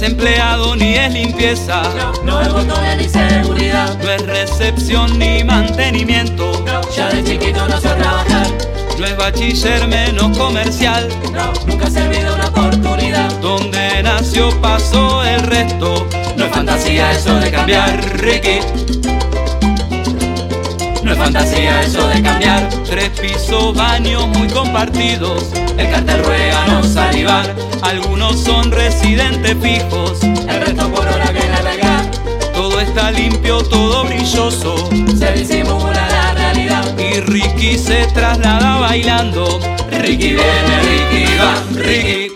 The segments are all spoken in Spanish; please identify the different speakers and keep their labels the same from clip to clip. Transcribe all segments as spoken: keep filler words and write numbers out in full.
Speaker 1: es empleado ni es limpieza,
Speaker 2: no, no es botones ni seguridad,
Speaker 1: no es recepción ni mantenimiento,
Speaker 2: no, ya de chiquito no sé trabajar,
Speaker 1: no es bachiller menos comercial,
Speaker 2: no, nunca ha servido una oportunidad,
Speaker 1: donde nació pasó el resto,
Speaker 2: no es fantasía eso de cambiar,
Speaker 1: Ricky.
Speaker 2: No es fantasía eso de cambiar.
Speaker 1: Tres pisos, baños muy compartidos,
Speaker 2: el cartel ruega no salivar.
Speaker 1: Algunos son residentes fijos,
Speaker 2: el resto por hora viene a regar.
Speaker 1: Todo está limpio, todo brilloso,
Speaker 2: se disimula la realidad.
Speaker 1: Y Ricky se traslada bailando.
Speaker 2: Ricky viene, Ricky va, Ricky.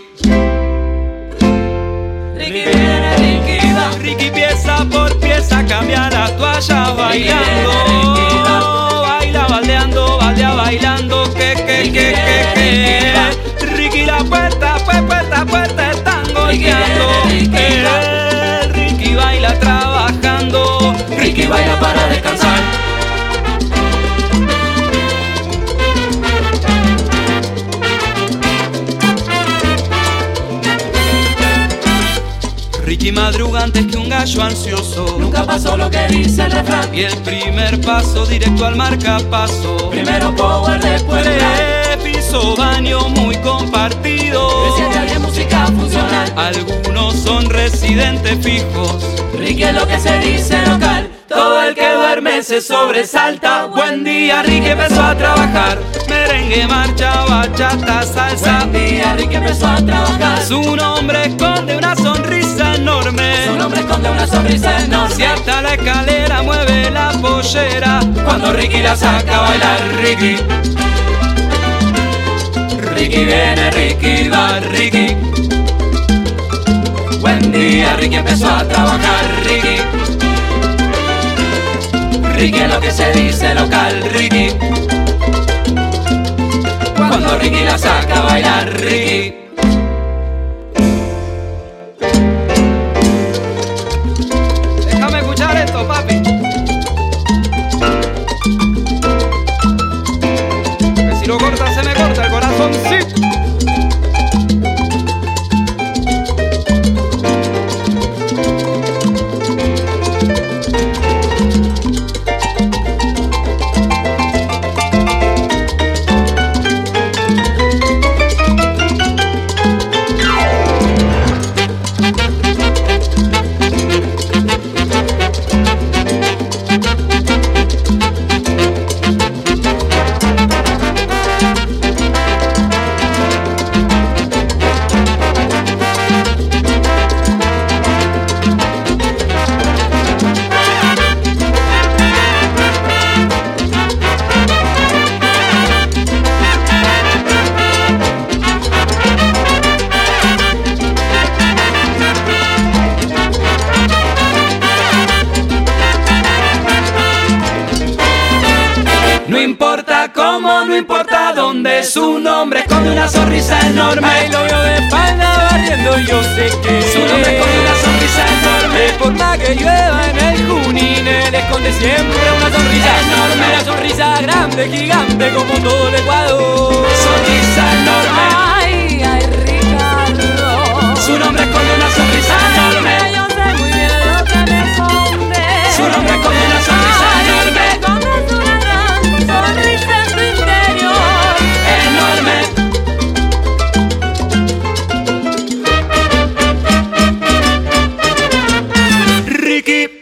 Speaker 2: Ricky viene, Ricky va.
Speaker 1: Ricky pieza por pieza cambia las toallas bailando. Baila baldeando, baldea bailando, que, que, que, que, que. Ricky la puerta, pues puerta, puerta están golpeando. Eh, Ricky baila trabajando.
Speaker 2: Ricky baila para descansar.
Speaker 1: Ricky madruga antes que un gallo ansioso.
Speaker 2: Nunca pasó lo que dice el refrán.
Speaker 1: Y el primer paso directo al marcapaso.
Speaker 2: Primero power, después
Speaker 1: Tres pisos, baño muy compartido.
Speaker 2: Reciente alguien música funcional.
Speaker 1: Algunos son residentes fijos.
Speaker 2: Ricky es lo que se dice local.
Speaker 1: Todo el que duerme se sobresalta. Buen día, Ricky empezó a trabajar. Merengue, marcha, bachata, salsa.
Speaker 2: Buen día, Ricky empezó a trabajar.
Speaker 1: Su nombre esconde una sonrisa enorme.
Speaker 2: Su nombre esconde una sonrisa enorme.
Speaker 1: Si hasta la escalera mueve la pollera,
Speaker 2: cuando Ricky la saca a bailar, Ricky. Ricky viene, Ricky va, Ricky. Buen día, Ricky empezó a trabajar, Ricky. Ricky es lo que se dice local, Ricky. Cuando Ricky la saca a bailar, Ricky.
Speaker 1: Déjame escuchar esto, papi. Que si lo corta se me corta el corazón, sí. No importa cómo, no importa dónde, su nombre esconde una sonrisa enorme.
Speaker 3: Ahí lo veo de espalda barriendo, yo sé que
Speaker 1: Su nombre esconde una sonrisa enorme.
Speaker 3: por más que llueva en el Junín, él esconde siempre una sonrisa
Speaker 1: enorme.
Speaker 3: Una sonrisa grande, gigante, como todo el Ecuador.
Speaker 1: Sonrisa enorme.
Speaker 3: Ay, ay, Ricardo.
Speaker 1: Su nombre esconde una sonrisa enorme.
Speaker 3: Yo sé muy bien lo que me esconde.
Speaker 1: Su nombre esconde una sonrisa enorme.
Speaker 3: Me escondes una gran sonrisa en tu interior.
Speaker 1: Enorme. Ricky.